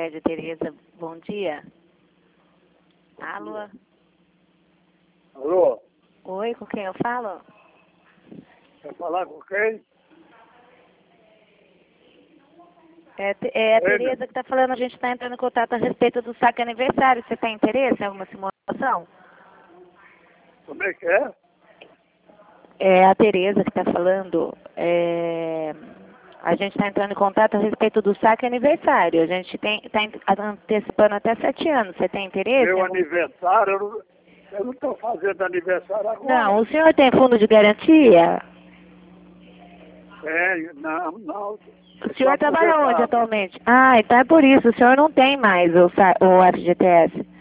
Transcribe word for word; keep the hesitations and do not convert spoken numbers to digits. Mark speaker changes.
Speaker 1: Sicredi, Tereza. Bom dia. Alô?
Speaker 2: Alô?
Speaker 1: Oi, com quem eu falo?
Speaker 2: Quer falar com quem?
Speaker 1: É, te- é a
Speaker 2: Oi,
Speaker 1: Tereza que está falando, a gente está entrando em contato a respeito do saque aniversário. Você tem interesse em alguma simulação?
Speaker 2: Como é que é?
Speaker 1: É a Tereza que está falando. É, a gente está entrando em contato a respeito do saque aniversário. A gente está antecipando até sete anos. Você tem interesse?
Speaker 2: Meu
Speaker 1: em algum-
Speaker 2: aniversário, eu não eu não estou fazendo aniversário agora.
Speaker 1: Não, o senhor tem fundo de garantia?
Speaker 2: Tenho, não, não.
Speaker 1: O senhor trabalha onde atualmente? Ah, então é por isso. O senhor não tem mais o, sa- o F G T S.